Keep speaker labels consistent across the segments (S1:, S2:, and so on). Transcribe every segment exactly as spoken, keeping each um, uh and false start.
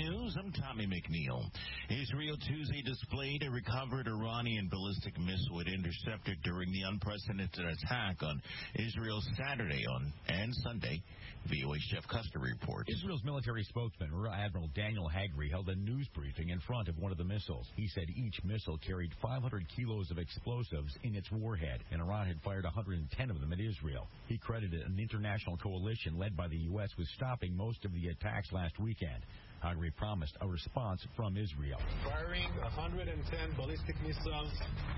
S1: News, I'm Tommy McNeil. Israel Tuesday displayed a recovered Iranian ballistic missile it intercepted during the unprecedented attack on Israel Saturday on and Sunday. V O A's Jeff Custer reports.
S2: Israel's military spokesman, Rear Admiral Daniel Hagri, held a news briefing in front of one of the missiles. He said each missile carried five hundred kilos of explosives in its warhead, and Iran had fired one hundred ten of them at Israel. He credited an international coalition led by the U S with stopping most of the attacks last weekend. Hagri promised a response from Israel.
S3: Firing one hundred ten ballistic missiles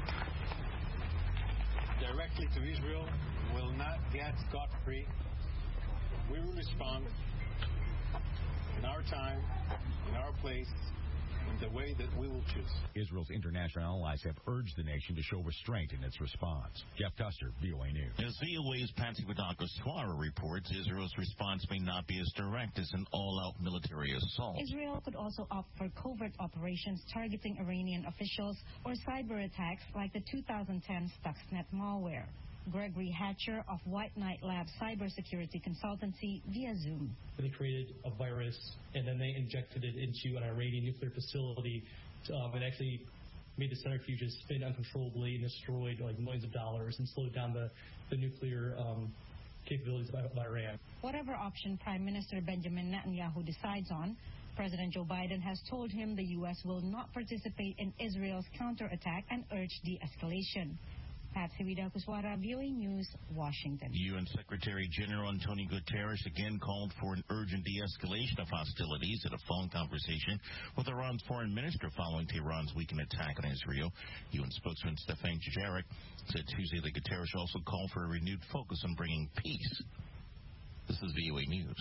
S3: directly to Israel will not get scot-free. We will respond in our time, in our place, in the way that we will choose.
S2: Israel's international allies have urged the nation to show restraint in its response. Jeff Custer, V O A News.
S1: As V O A's Patsy Wadaka-Swara reports, Israel's response may not be as direct as an all-out military assault.
S4: Israel could also opt for covert operations targeting Iranian officials or cyber attacks like the two thousand ten Stuxnet malware. Gregory Hatcher of White Knight Labs cybersecurity consultancy via Zoom.
S5: They created a virus and then they injected it into an Iranian nuclear facility um, and actually made the centrifuges spin uncontrollably and destroyed like millions of dollars and slowed down the, the nuclear um, capabilities of, of Iran.
S4: Whatever option Prime Minister Benjamin Netanyahu decides on, President Joe Biden has told him the U S will not participate in Israel's counterattack and urged de-escalation. Patsy Wadaka-Swara, V O A News, Washington.
S1: U N Secretary General Antonio Guterres again called for an urgent de-escalation of hostilities at a phone conversation with Iran's foreign minister following Tehran's weekend attack on Israel. U N spokesman Stefan Dujarric said Tuesday that Guterres also called for a renewed focus on bringing peace. This is V O A News.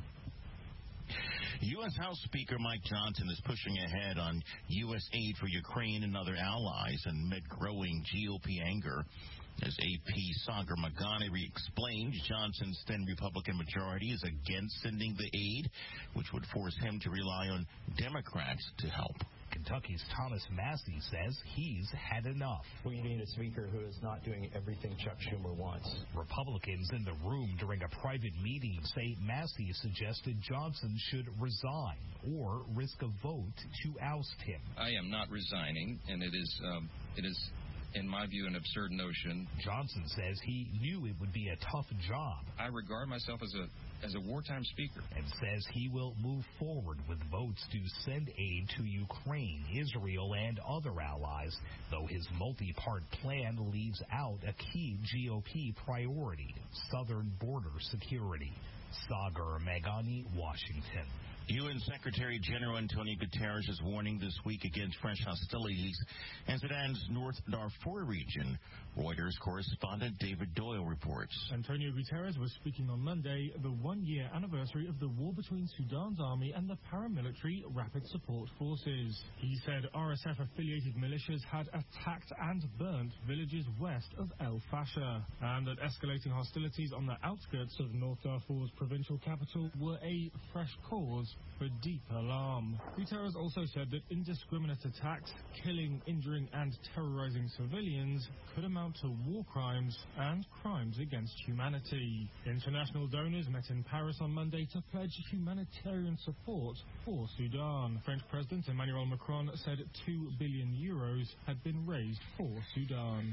S1: U S House Speaker Mike Johnson is pushing ahead on U S aid for Ukraine and other allies amid growing G O P anger. As A P Sagar Magani explained, Johnson's then Republican majority is against sending the aid, which would force him to rely on Democrats to help.
S6: Kentucky's Thomas Massey says he's had enough.
S7: We need a speaker who is not doing everything Chuck Schumer wants.
S6: Republicans in the room during a private meeting say Massey suggested Johnson should resign or risk a vote to oust him.
S8: I am not resigning, and it is um, it is, in my view, an absurd notion.
S6: Johnson says he knew it would be a tough job.
S8: I regard myself as a as a wartime speaker.
S6: And says he will move forward with votes to send aid to Ukraine, Israel, and other allies, though his multi-part plan leaves out a key G O P priority, southern border security. Sagar Magani, Washington.
S1: U N Secretary General Antonio Guterres is warning this week against fresh hostilities in Sudan's North Darfur region. Reuters correspondent David Doyle reports.
S9: Antonio Guterres was speaking on Monday, the one-year anniversary of the war between Sudan's army and the paramilitary Rapid Support Forces. He said R S F-affiliated militias had attacked and burnt villages west of El Fasher, and that escalating hostilities on the outskirts of North Darfur's provincial capital were a fresh cause for deep alarm. Guterres also said that indiscriminate attacks, killing, injuring, and terrorizing civilians could amount to war crimes and crimes against humanity. International donors met in Paris on Monday to pledge humanitarian support for Sudan. French President Emmanuel Macron said two billion euros had been raised for Sudan.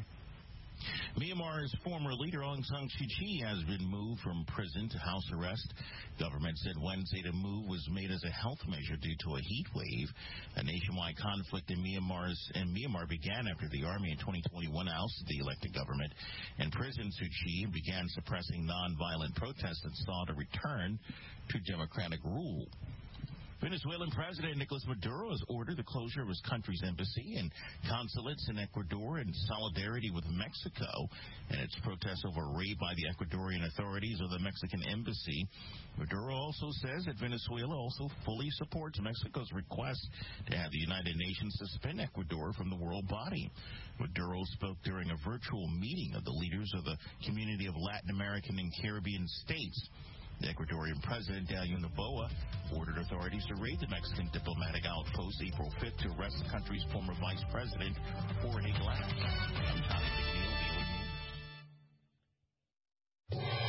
S1: Myanmar's former leader Aung San Suu Kyi has been moved from prison to house arrest. Government said Wednesday the move was made as a health measure due to a heat wave. A nationwide conflict in Myanmar's in Myanmar began after the army in twenty twenty-one ousted the elected government and imprisoned Suu Kyi and began suppressing nonviolent protests that sought a return to democratic rule. Venezuelan President Nicolas Maduro has ordered the closure of his country's embassy and consulates in Ecuador in solidarity with Mexico and its protests over a raid by the Ecuadorian authorities of the Mexican embassy. Maduro also says that Venezuela also fully supports Mexico's request to have the United Nations suspend Ecuador from the world body. Maduro spoke during a virtual meeting of the leaders of the community of Latin American and Caribbean states. The Ecuadorian president, Daniel Noboa, ordered authorities to raid the Mexican diplomatic outpost April fifth to arrest the country's former vice president, Jorge Glass. I'm Tommy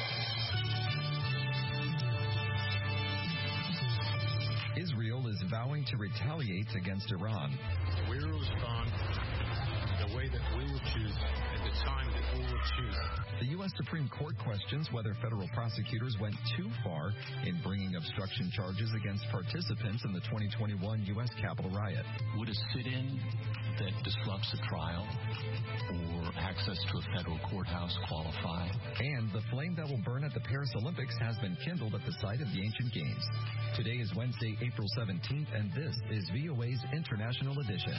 S10: McNeil. Israel is vowing to retaliate against Iran.
S3: We will respond the way that we will choose at the time that we will choose.
S10: The U S Supreme Court questions whether federal prosecutors went too far in bringing obstruction charges against participants in the twenty twenty-one U S Capitol riot.
S11: Would a sit-in that disrupts a trial or access to a federal courthouse qualify?
S10: And the flame that will burn at the Paris Olympics has been kindled at the site of the ancient games. Today is Wednesday, April seventeenth, and this is V O A's International Edition.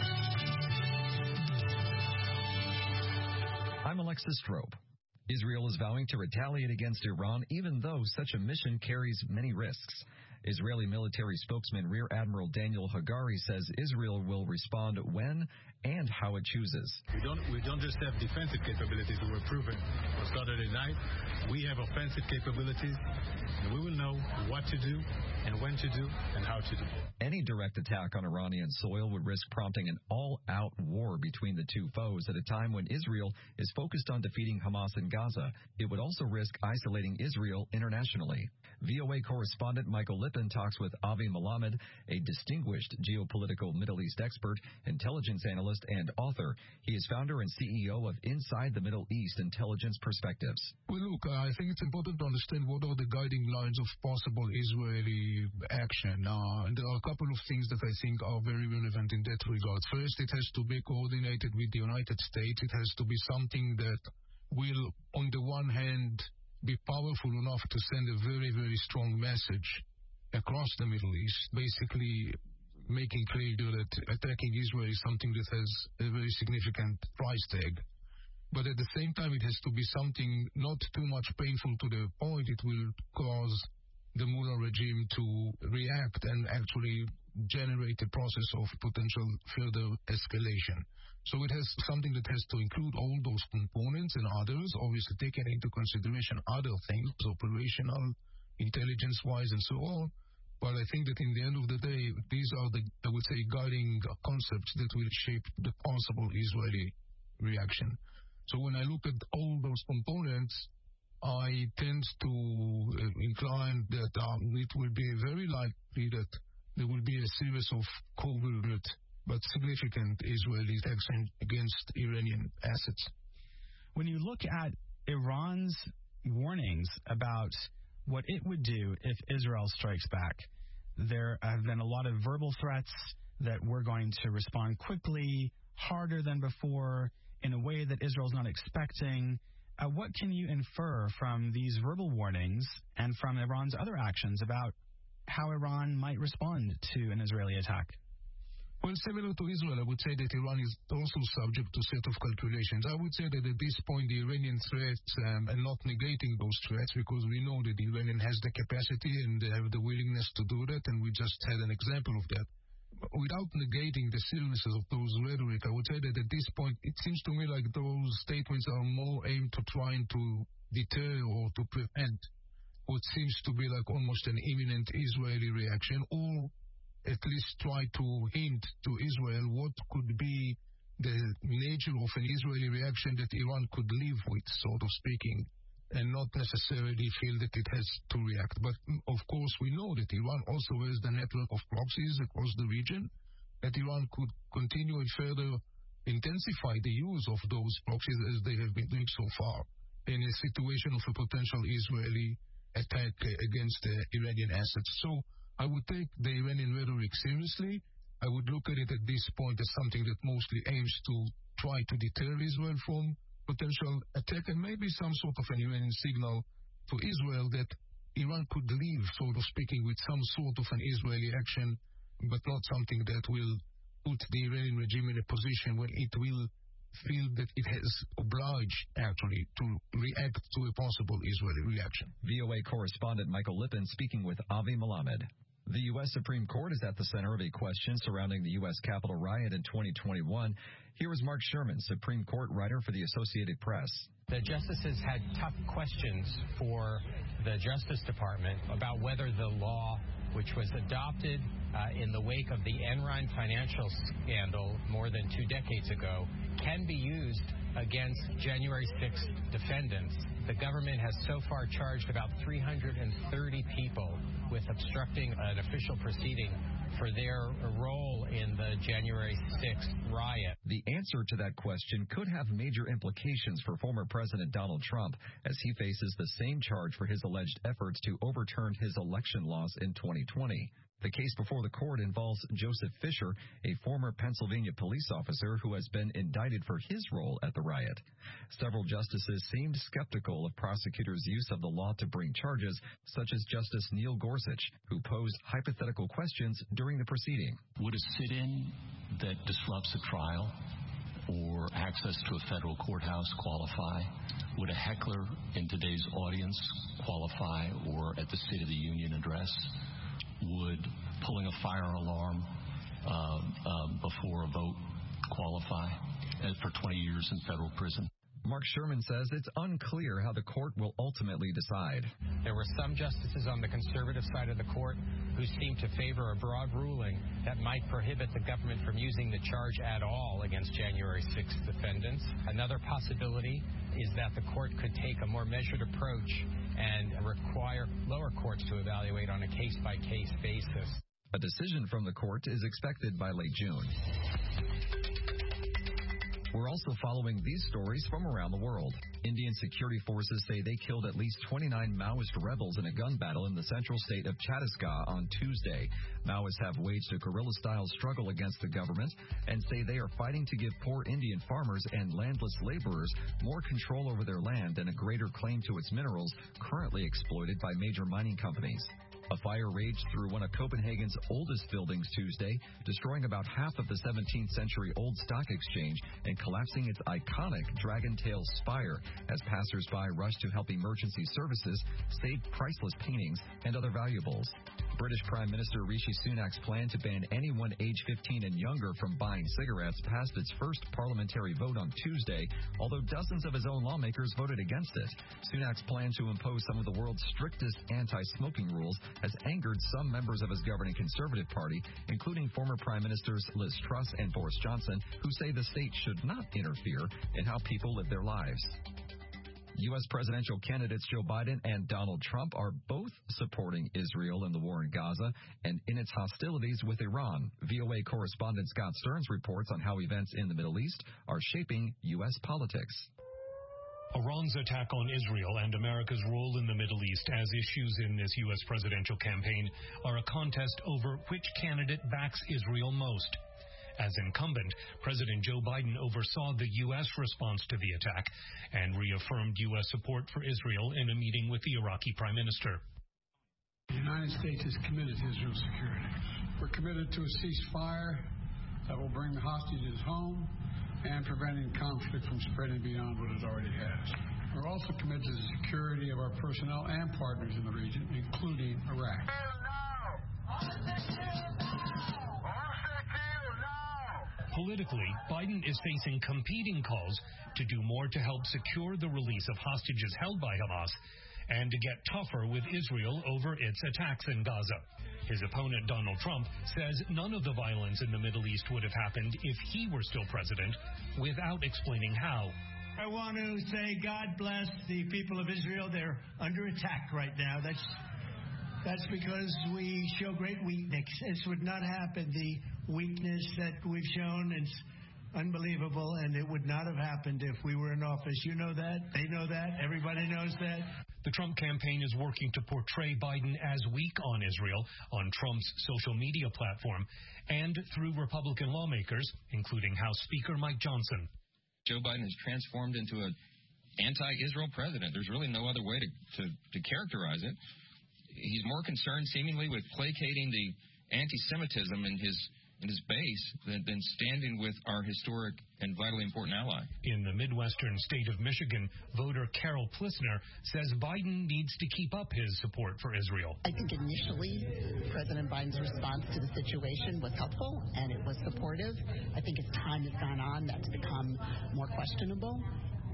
S10: I'm Alexis Strope. Israel is vowing to retaliate against Iran, even though such a mission carries many risks. Israeli military spokesman Rear Admiral Daniel Hagari says Israel will respond when and how it chooses.
S3: We don't we don't just have defensive capabilities that were proven on Saturday night. We have offensive capabilities, and we will know what to do and when to do and how to do.
S10: Any direct attack on Iranian soil would risk prompting an all-out war between the two foes at a time when Israel is focused on defeating Hamas in Gaza. It would also risk isolating Israel internationally. V O A correspondent Michael Lippin talks with Avi Melamed, a distinguished geopolitical Middle East expert, intelligence analyst, and author. He is founder and C E O of Inside the Middle East Intelligence Perspectives.
S12: Well, look, I think it's important to understand what are the guiding lines of possible Israeli action. Uh, and there are a couple of things that I think are very relevant in that regard. First, it has to be coordinated with the United States. It has to be something that will, on the one hand, be powerful enough to send a very, very strong message across the Middle East, basically making clear that attacking Israel is something that has a very significant price tag. But at the same time, it has to be something not too much painful to the point it will cause the Mullah regime to react and actually generate a process of potential further escalation. So it has something that has to include all those components and others, obviously taking into consideration other things, operational, intelligence-wise, and so on. But I think that in the end of the day, these are the, I would say, guiding concepts that will shape the possible Israeli reaction. So when I look at all those components, I tend to incline that um, it will be very likely that there will be a series of covert but significant Israeli attacks against Iranian assets.
S13: When you look at Iran's warnings about what it would do if Israel strikes back, there have been a lot of verbal threats that we're going to respond quickly, harder than before, in a way that Israel's not expecting. Uh, what can you infer from these verbal warnings and from Iran's other actions about how Iran might respond to an Israeli attack?
S12: Well, similar to Israel, I would say that Iran is also subject to a set of calculations. I would say that at this point, the Iranian threats, um, and not negating those threats, because we know that the Iranian has the capacity and they have the willingness to do that, and we just had an example of that. Without negating the seriousness of those rhetoric, I would say that at this point, it seems to me like those statements are more aimed to trying to deter or to prevent what seems to be like almost an imminent Israeli reaction, or at least try to hint to Israel what could be the nature of an Israeli reaction that Iran could live with, sort of speaking, and not necessarily feel that it has to react. But, of course, we know that Iran also has the network of proxies across the region, that Iran could continue and further intensify the use of those proxies as they have been doing so far in a situation of a potential Israeli attack against the Iranian assets. So I would take the Iranian rhetoric seriously. I would look at it at this point as something that mostly aims to try to deter Israel from potential attack, and maybe some sort of an Iranian signal to Israel that Iran could leave, sort of speaking, with some sort of an Israeli action, but not something that will put the Iranian regime in a position where it will feel that it has obliged, actually, to react to a possible Israeli reaction.
S10: V O A correspondent Michael Lippin speaking with Avi Melamed. The U S Supreme Court is at the center of a question surrounding the U S Capitol riot in twenty twenty-one. Here is Mark Sherman, Supreme Court writer for the Associated Press.
S14: The justices had tough questions for the Justice Department about whether the law, which was adopted uh, in the wake of the Enron financial scandal more than two decades ago, can be used against January sixth defendants. The government has so far charged about three hundred thirty people with obstructing an official proceeding for their role in the January sixth riot.
S10: The answer to that question could have major implications for former President Donald Trump as he faces the same charge for his alleged efforts to overturn his election loss in twenty twenty. The case before the court involves Joseph Fisher, a former Pennsylvania police officer who has been indicted for his role at the riot. Several justices seemed skeptical of prosecutors' use of the law to bring charges, such as Justice Neil Gorsuch, who posed hypothetical questions during the proceeding.
S11: Would a sit-in that disrupts a trial or access to a federal courthouse qualify? Would a heckler in today's audience qualify, or at the State of the Union address? Would pulling a fire alarm uh, uh, before a vote qualify for twenty years in federal prison?
S10: Mark Sherman says it's unclear how the court will ultimately decide.
S14: There were some justices on the conservative side of the court who seemed to favor a broad ruling that might prohibit the government from using the charge at all against January sixth defendants. Another possibility is that the court could take a more measured approach and require lower courts to evaluate on a case-by-case basis.
S10: A decision from the court is expected by late June. We're also following these stories from around the world. Indian security forces say they killed at least twenty-nine Maoist rebels in a gun battle in the central state of Chhattisgarh on Tuesday. Maoists have waged a guerrilla-style struggle against the government and say they are fighting to give poor Indian farmers and landless laborers more control over their land and a greater claim to its minerals currently exploited by major mining companies. A fire raged through one of Copenhagen's oldest buildings Tuesday, destroying about half of the seventeenth century old stock exchange and collapsing its iconic Dragon Tail spire as passers-by rushed to help emergency services save priceless paintings and other valuables. British Prime Minister Rishi Sunak's plan to ban anyone age fifteen and younger from buying cigarettes passed its first parliamentary vote on Tuesday, although dozens of his own lawmakers voted against it. Sunak's plan to impose some of the world's strictest anti-smoking rules has angered some members of his governing Conservative Party, including former Prime Ministers Liz Truss and Boris Johnson, who say the state should not interfere in how people live their lives. U S presidential candidates Joe Biden and Donald Trump are both supporting Israel in the war in Gaza and in its hostilities with Iran. V O A correspondent Scott Stearns reports on how events in the Middle East are shaping U S politics.
S15: Iran's attack on Israel and America's role in the Middle East as issues in this U S presidential campaign are a contest over which candidate backs Israel most. As incumbent, President Joe Biden oversaw the U S response to the attack and reaffirmed U S support for Israel in a meeting with the Iraqi Prime Minister.
S16: The United States is committed to Israel's security. We're committed to a ceasefire that will bring the hostages home and preventing conflict from spreading beyond what it already has. We're also committed to the security of our personnel and partners in the region, including Iraq.
S15: Politically, Biden is facing competing calls to do more to help secure the release of hostages held by Hamas and to get tougher with Israel over its attacks in Gaza. His opponent, Donald Trump, says none of the violence in the Middle East would have happened if he were still president, without explaining how.
S17: I want to say God bless the people of Israel. They're under attack right now. That's That's because we show great weakness. This would not happen. The weakness that we've shown is unbelievable, and it would not have happened if we were in office. You know that. They know that. Everybody knows that.
S15: The Trump campaign is working to portray Biden as weak on Israel on Trump's social media platform and through Republican lawmakers, including House Speaker Mike Johnson.
S8: Joe Biden has transformed into an anti-Israel president. There's really no other way to, to, to characterize it. He's more concerned, seemingly, with placating the anti-Semitism in his in his base than, than standing with our historic and vitally important ally.
S15: In the Midwestern state of Michigan, voter Carol Plissner says Biden needs to keep up his support for Israel.
S18: I think initially President Biden's response to the situation was helpful and it was supportive. I think as time has gone on, that's become more questionable.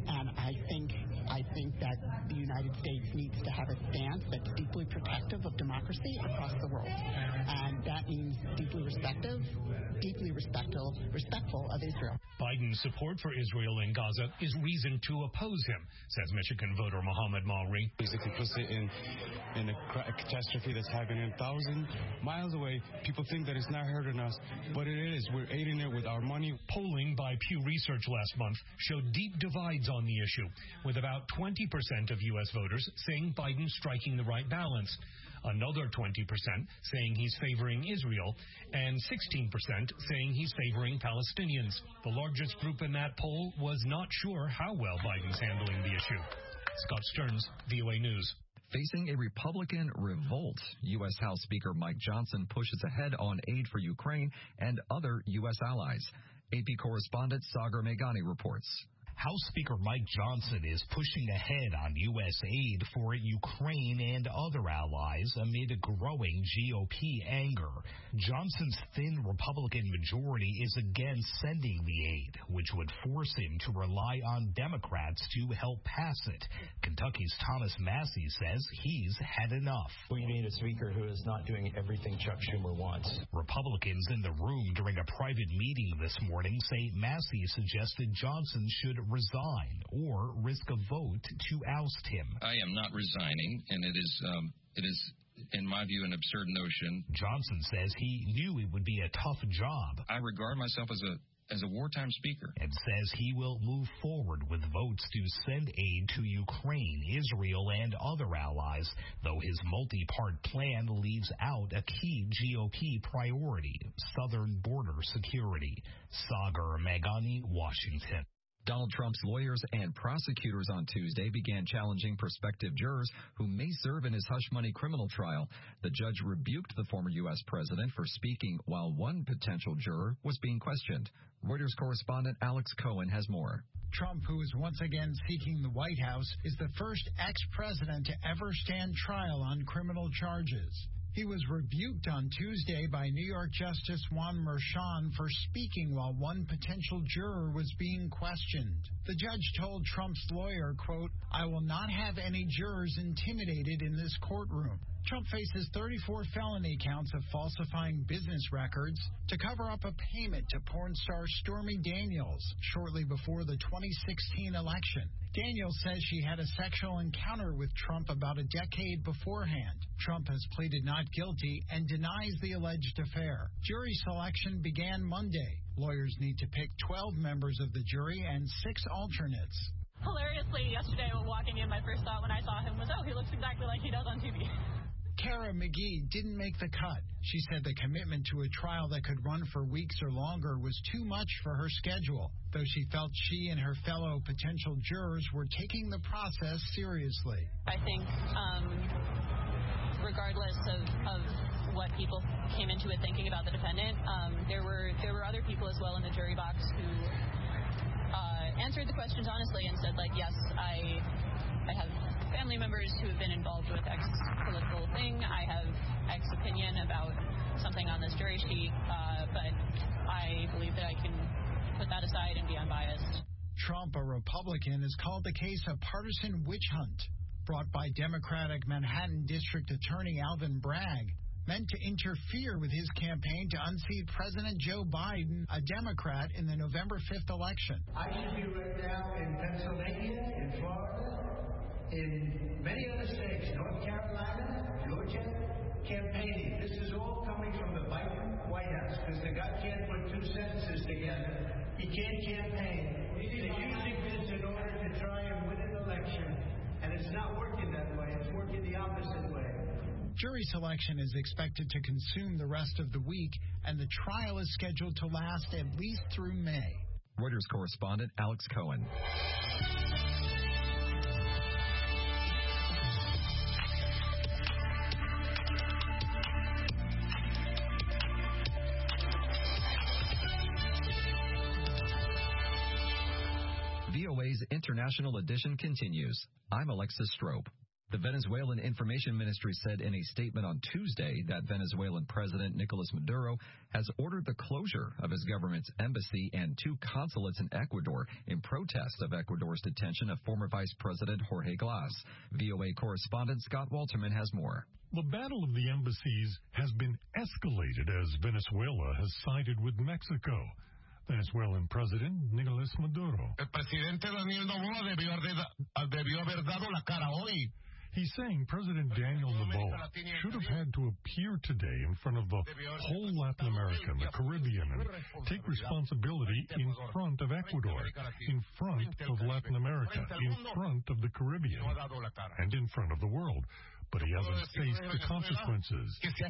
S18: And I think I think that the United States needs to have a stance that's deeply protective of democracy across the world. And that means deeply respectful, deeply respectful, respectful of Israel.
S15: Biden's support for Israel in Gaza is reason to oppose him, says Michigan voter Mohammed Mauri.
S19: He's complicit in, in a catastrophe that's happening a thousand miles away. People think that it's not hurting us, but it is. We're aiding it with our money.
S15: Polling by Pew Research last month showed deep divides on the issue, with about twenty percent of U S voters saying Biden's striking the right balance, another twenty percent saying he's favoring Israel, and sixteen percent saying he's favoring Palestinians. The largest group in that poll was not sure how well Biden's handling the issue. Scott Stearns, V O A News.
S10: Facing a Republican revolt, U S House Speaker Mike Johnson pushes ahead on aid for Ukraine and other U S allies. A P correspondent Sagar Meghani reports.
S6: House Speaker Mike Johnson is pushing ahead on U S aid for Ukraine and other allies amid growing G O P anger. Johnson's thin Republican majority is against sending the aid, which would force him to rely on Democrats to help pass it. Kentucky's Thomas Massey says he's had enough.
S7: We need a speaker who is not doing everything Chuck Schumer wants.
S6: Republicans in the room during a private meeting this morning say Massey suggested Johnson should resign or risk a vote to oust him.
S8: I am not resigning, and it is, um, it is, in my view, an absurd notion.
S6: Johnson says he knew it would be a tough job.
S8: I regard myself as a as a wartime speaker.
S6: And says he will move forward with votes to send aid to Ukraine, Israel, and other allies, though his multi-part plan leaves out a key G O P priority, southern border security. Sagar Meghani, Washington.
S10: Donald Trump's lawyers and prosecutors on Tuesday began challenging prospective jurors who may serve in his hush-money criminal trial. The judge rebuked the former U S president for speaking while one potential juror was being questioned. Reuters correspondent Alex Cohen has more.
S20: Trump, who is once again seeking the White House, is the first ex-president to ever stand trial on criminal charges. He was rebuked on Tuesday by New York Justice Juan Merchan for speaking while one potential juror was being questioned. The judge told Trump's lawyer, quote, "I will not have any jurors intimidated in this courtroom." Trump faces thirty-four felony counts of falsifying business records to cover up a payment to porn star Stormy Daniels shortly before the twenty sixteen election. Daniels says she had a sexual encounter with Trump about a decade beforehand. Trump has pleaded not guilty and denies the alleged affair. Jury selection began Monday. Lawyers need to pick twelve members of the jury and six alternates.
S21: Hilariously, yesterday while walking in, my first thought when I saw him was, oh, he looks exactly like he does on T V.
S20: Kara McGee didn't make the cut. She said the commitment to a trial that could run for weeks or longer was too much for her schedule, though she felt she and her fellow potential jurors were taking the process seriously.
S21: I think um, regardless of, of what people came into it thinking about the defendant, um, there were there were other people as well in the jury box who uh, answered the questions honestly and said, like, yes, I I have family members who have been involved with X political thing. I have X opinion about something on this jury sheet, uh, but I believe that I can put that aside and be unbiased.
S20: Trump, a Republican, has called the case a partisan witch hunt brought by Democratic Manhattan District Attorney Alvin Bragg, meant to interfere with his campaign to unseat President Joe Biden, a Democrat, in the November fifth election.
S17: I should be right now in Pennsylvania, in Florida, in many other states, North Carolina, Georgia, campaigning. This is all coming from the Biden White House because the guy can't put two sentences together. He can't campaign. They're using this in order to try and win an election, and it's not working that way. It's working the opposite way.
S20: Jury selection is expected to consume the rest of the week, and the trial is scheduled to last at least through May.
S10: Reuters correspondent Alex Cohen. V O A's International Edition continues. I'm Alexis Strope. The Venezuelan Information Ministry said in a statement on Tuesday that Venezuelan President Nicolas Maduro has ordered the closure of his government's embassy and two consulates in Ecuador in protest of Ecuador's detention of former Vice President Jorge Glass. V O A correspondent Scott Walterman has more.
S2: The battle of the embassies has been escalated as Venezuela has sided with Mexico. Venezuelan President Nicolas Maduro.
S22: El presidente Daniel Noboa debió debió haber dado la cara hoy.
S2: He's saying President Daniel Noboa should have had to appear today in front of the whole Latin America and the Caribbean and take responsibility in front of Ecuador, in front of Latin America, in front of the Caribbean, and in front of the world. But he hasn't faced the consequences.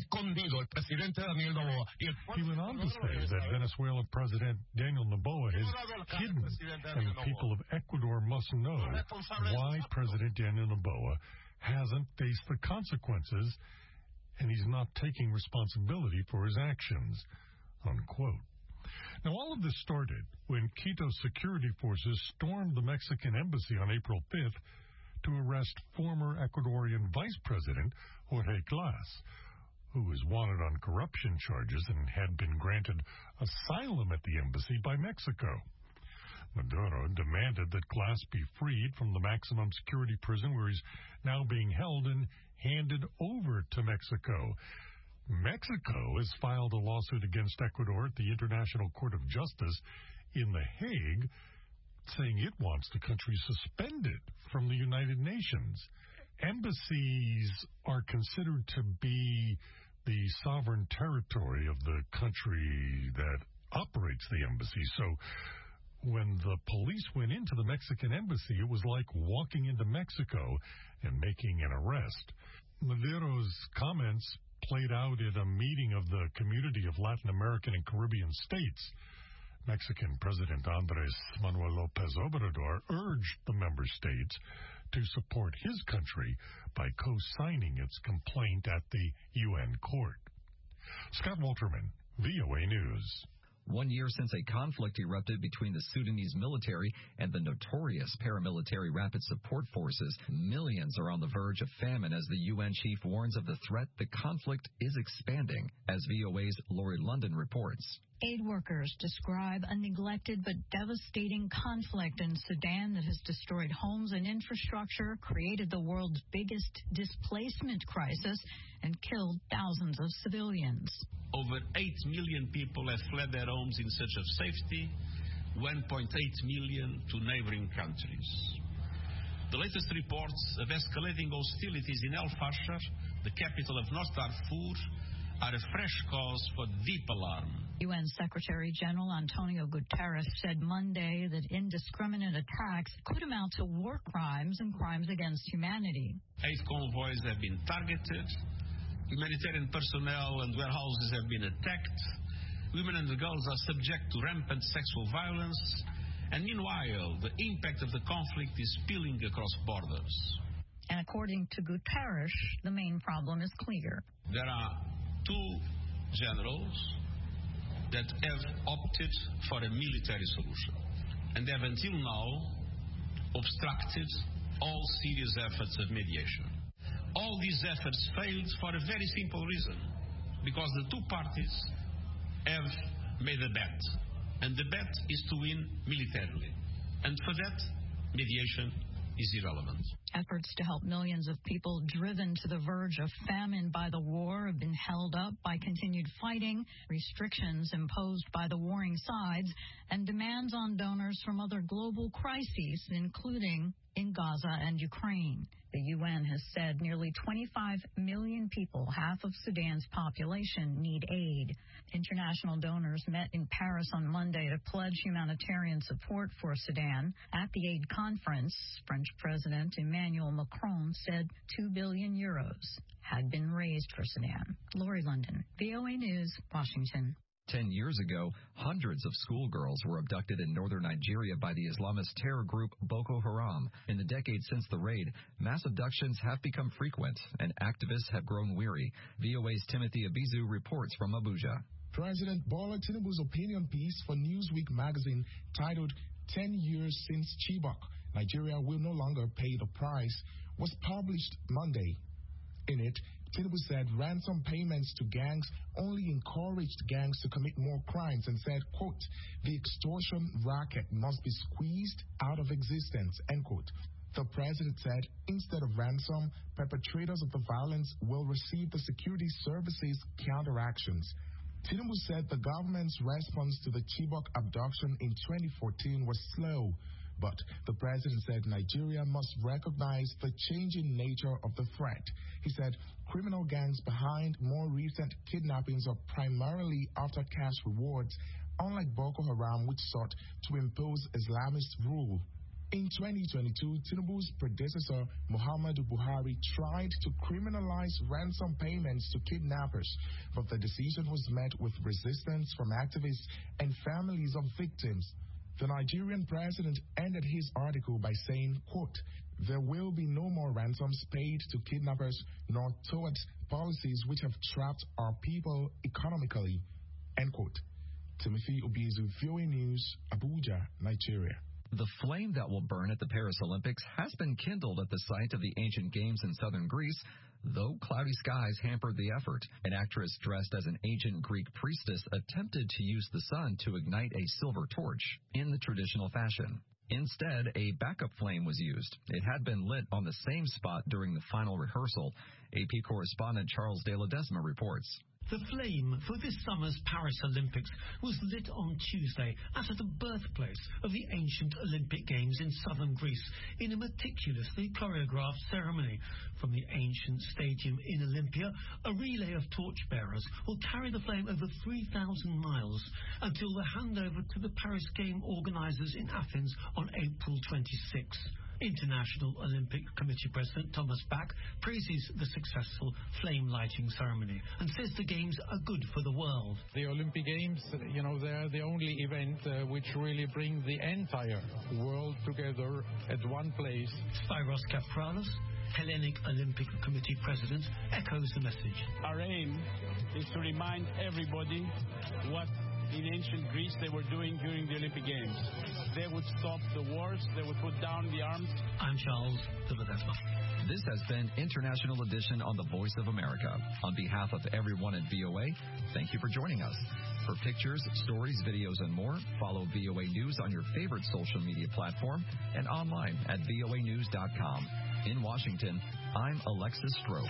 S2: He went on to say that Venezuela President Daniel Noboa is hidden, and the people of Ecuador must know why President Daniel Noboa hasn't faced the consequences, and he's not taking responsibility for his actions, unquote. Now, all of this started when Quito security forces stormed the Mexican embassy on April fifth to arrest former Ecuadorian Vice President Jorge Glass, who is wanted on corruption charges and had been granted asylum at the embassy by Mexico. Maduro demanded that Glass be freed from the maximum security prison where he's now being held and handed over to Mexico. Mexico has filed a lawsuit against Ecuador at the International Court of Justice in The Hague, saying it wants the country suspended from the United Nations. Embassies are considered to be the sovereign territory of the country that operates the embassy. So when the police went into the Mexican embassy, it was like walking into Mexico and making an arrest. Maduro's comments played out at a meeting of the Community of Latin American and Caribbean States. Mexican President Andrés Manuel López Obrador urged the member states to support his country by co-signing its complaint at the U N court. Scott Walterman, V O A News.
S10: One year since a conflict erupted between the Sudanese military and the notorious paramilitary Rapid Support Forces, millions are on the verge of famine as the U N chief warns of the threat the conflict is expanding, as V O A's Lori London reports.
S23: Aid workers describe a neglected but devastating conflict in Sudan that has destroyed homes and infrastructure, created the world's biggest displacement crisis, and killed thousands of civilians.
S24: Over eight million people have fled their homes in search of safety, one point eight million to neighboring countries. The latest reports of escalating hostilities in El Fasher, the capital of North Darfur, are a fresh cause for deep alarm.
S23: U N Secretary General Antonio Guterres said Monday that indiscriminate attacks could amount to war crimes and crimes against humanity.
S24: Aid convoys have been targeted. Humanitarian personnel and warehouses have been attacked. Women and girls are subject to rampant sexual violence. And meanwhile, the impact of the conflict is spilling across borders.
S23: And according to Guterres, the main problem is clear.
S24: There are two generals that have opted for a military solution and have until now obstructed all serious efforts of mediation. All these efforts failed for a very simple reason, because the two parties have made a bet, and the bet is to win militarily, and for that, mediation is irrelevant.
S23: Efforts to help millions of people driven to the verge of famine by the war have been held up by continued fighting, restrictions imposed by the warring sides, and demands on donors from other global crises, including in Gaza and Ukraine. The U N has said nearly twenty-five million people, half of Sudan's population, need aid. International donors met in Paris on Monday to pledge humanitarian support for Sudan. At the aid conference, French President Emmanuel Macron said two billion euros had been raised for Sudan. Lori London, V O A News, Washington.
S10: Ten years ago, hundreds of schoolgirls were abducted in northern Nigeria by the Islamist terror group Boko Haram. In the decades since the raid, mass abductions have become frequent, and activists have grown weary. V O A's Timothy Abizu reports from Abuja.
S25: President Bola Tinubu's opinion piece for Newsweek magazine titled ten years Since Chibok
S1: Nigeria will no longer pay the price, was published Monday. In it, Tinubu said ransom payments to gangs only encouraged gangs to commit more crimes and said, quote, the extortion racket must be squeezed out of existence, end quote. The president said instead of ransom, perpetrators of the violence will receive the security services counteractions. Tinubu said the government's response to the Chibok abduction in twenty fourteen was slow, but the president said Nigeria must recognize the changing nature of the threat. He said criminal gangs behind more recent kidnappings are primarily after cash rewards, unlike Boko Haram, which sought to impose Islamist rule. In twenty twenty-two, Tinubu's predecessor, Muhammadu Buhari, tried to criminalize ransom payments to kidnappers, but the decision was met with resistance from activists and families of victims. The Nigerian president ended his article by saying, quote, there will be no more ransoms paid to kidnappers nor towards policies which have trapped our people economically, end quote. Timothy Obizu, V O A News, Abuja, Nigeria.
S10: The flame that will burn at the Paris Olympics has been kindled at the site of the ancient games in southern Greece, though cloudy skies hampered the effort. An actress dressed as an ancient Greek priestess attempted to use the sun to ignite a silver torch in the traditional fashion. Instead, a backup flame was used. It had been lit on the same spot during the final rehearsal. A P correspondent Charles De La Desma reports.
S4: The flame for this summer's Paris Olympics was lit on Tuesday at the birthplace of the ancient Olympic Games in southern Greece in a meticulously choreographed ceremony. From the ancient stadium in Olympia, a relay of torchbearers will carry the flame over three thousand miles until the handover to the Paris Game organisers in Athens on April twenty-sixth. International Olympic Committee President Thomas Bach praises the successful flame lighting ceremony and says the games are good for the world.
S5: The Olympic Games, you know, they're the only event uh, which really brings the entire world together at one place.
S4: Spyros Kapranos, Hellenic Olympic Committee President, echoes the message.
S9: Our aim is to remind everybody what in ancient Greece they were doing during the Olympic Games. They would stop the wars, they would put down the arms.
S4: I'm Charles de La Desma.
S10: This has been International Edition on the Voice of America. On behalf of everyone at V O A, thank you for joining us. For pictures, stories, videos, and more, follow V O A News on your favorite social media platform and online at V O A news dot com. In Washington, I'm Alexis Stroke.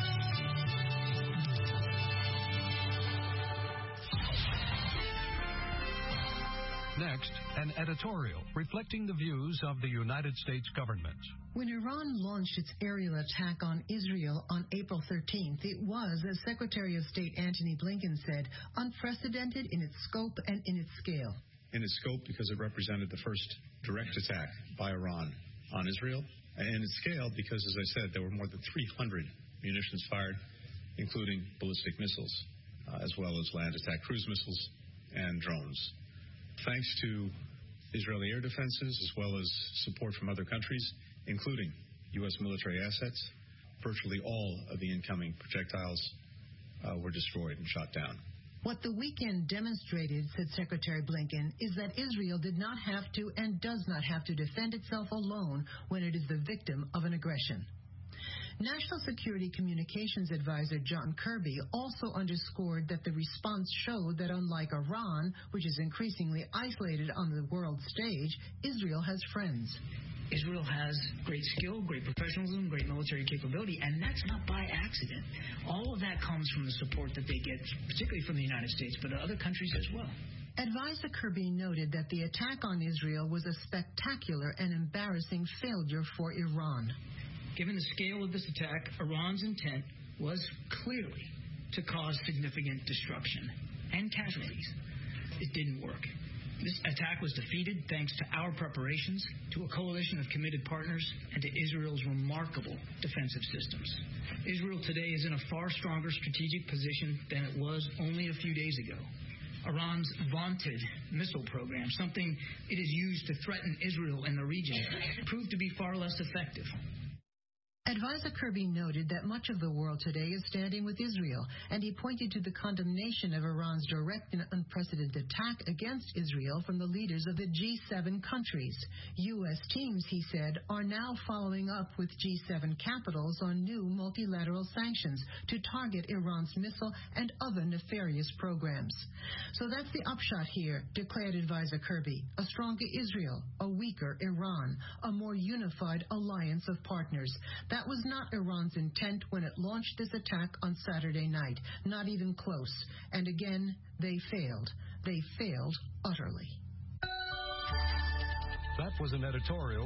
S25: Next, an editorial reflecting the views of the United States government.
S26: When Iran launched its aerial attack on Israel on April thirteenth, it was, as Secretary of State Antony Blinken said, unprecedented in its scope and in its scale.
S27: In its scope because it represented the first direct attack by Iran on Israel, and in its scale because, as I said, there were more than three hundred munitions fired, including ballistic missiles, uh, as well as land attack cruise missiles and drones. Thanks to Israeli air defenses, as well as support from other countries, including U S military assets, virtually all of the incoming projectiles uh, were destroyed and shot down.
S26: What the weekend demonstrated, said Secretary Blinken, is that Israel did not have to and does not have to defend itself alone when it is the victim of an aggression. National Security Communications Advisor John Kirby also underscored that the response showed that unlike Iran, which is increasingly isolated on the world stage, Israel has friends.
S28: Israel has great skill, great professionalism, great military capability, and that's not by accident. All of that comes from the support that they get, particularly from the United States, but other countries as well.
S26: Advisor Kirby noted that the attack on Israel was a spectacular and embarrassing failure for Iran.
S28: Given the scale of this attack, Iran's intent was clearly to cause significant destruction and casualties. It didn't work. This attack was defeated thanks to our preparations, to a coalition of committed partners, and to Israel's remarkable defensive systems. Israel today is in a far stronger strategic position than it was only a few days ago. Iran's vaunted missile program, something it has used to threaten Israel and the region, proved to be far less effective.
S26: Advisor Kirby noted that much of the world today is standing with Israel, and he pointed to the condemnation of Iran's direct and unprecedented attack against Israel from the leaders of the G seven countries. U S teams, he said, are now following up with G seven capitals on new multilateral sanctions to target Iran's missile and other nefarious programs. So that's the upshot here, declared Advisor Kirby. A stronger Israel, a weaker Iran, a more unified alliance of partners. That was not Iran's intent when it launched this attack on Saturday night. Not even close. And again, they failed. They failed utterly.
S25: That was an editorial